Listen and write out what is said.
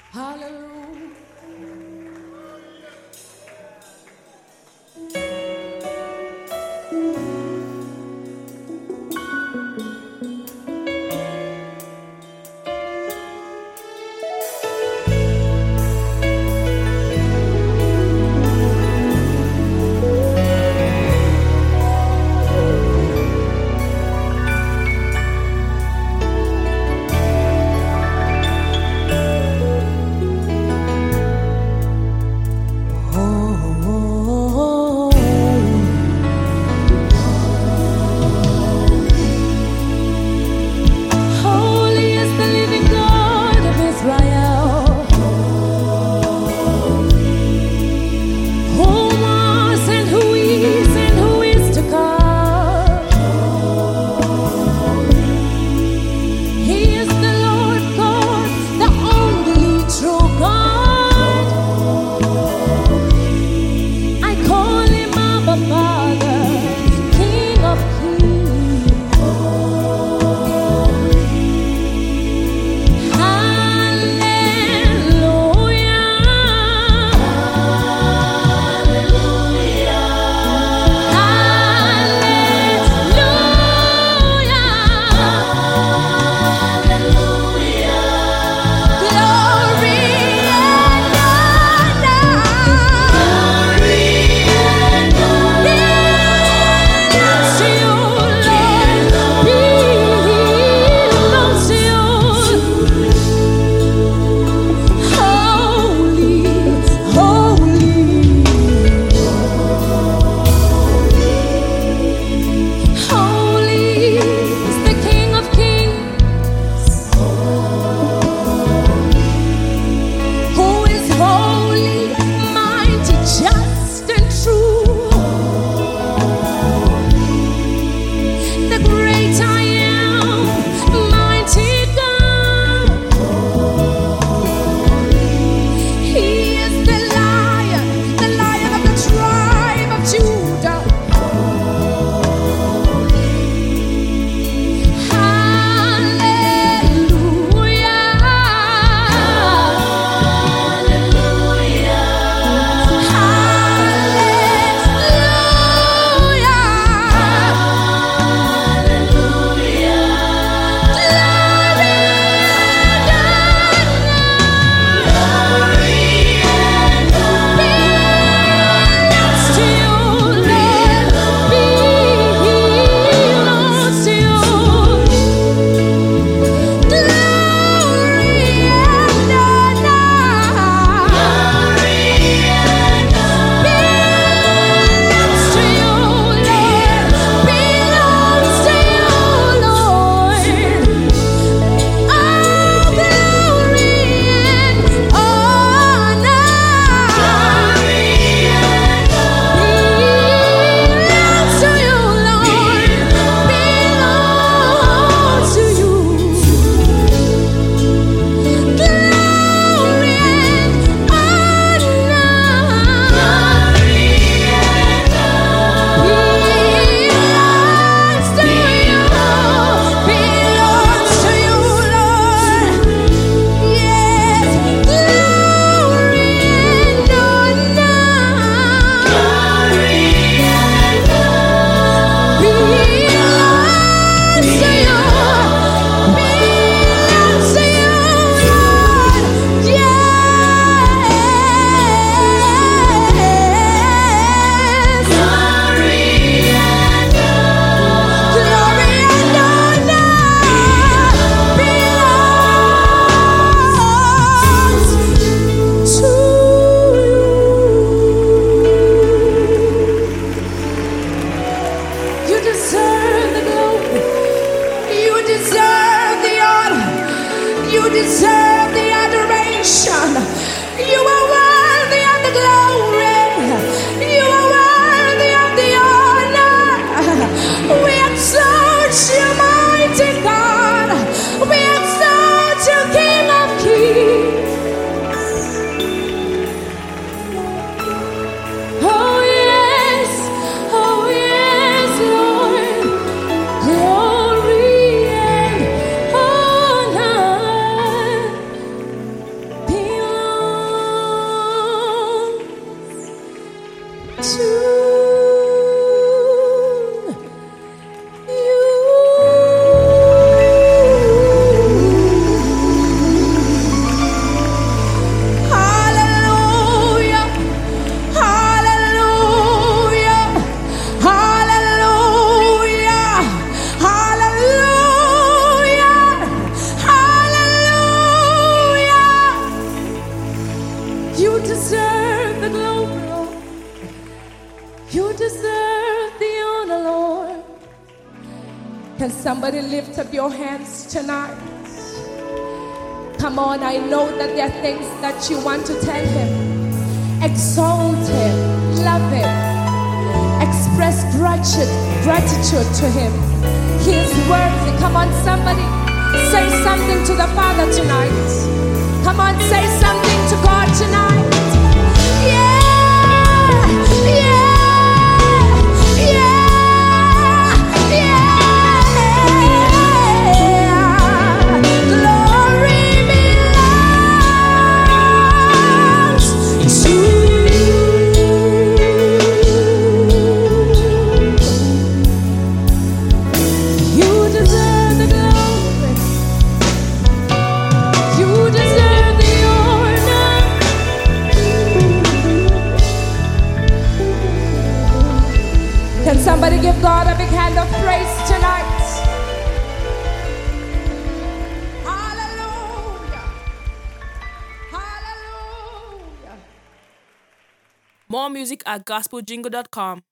Hallelujah. Holy is the living God of Israel, who was and who is to come. He is the Lord God, the only true God. I call him Abba Father, King of Kings. Can somebody lift up your hands tonight? Come on, I know that there are things that you want to tell him. Exalt him, love him, express gratitude to him. He is worthy. Come on, somebody, say something to the Father tonight. Come on, say something to God tonight. Yeah, yeah, yeah, yeah. Glory belongs to you. You deserve the glory. You deserve the honor. Can somebody give God a big hand of praise tonight? Hallelujah. Hallelujah. More music at gospeljingle.com.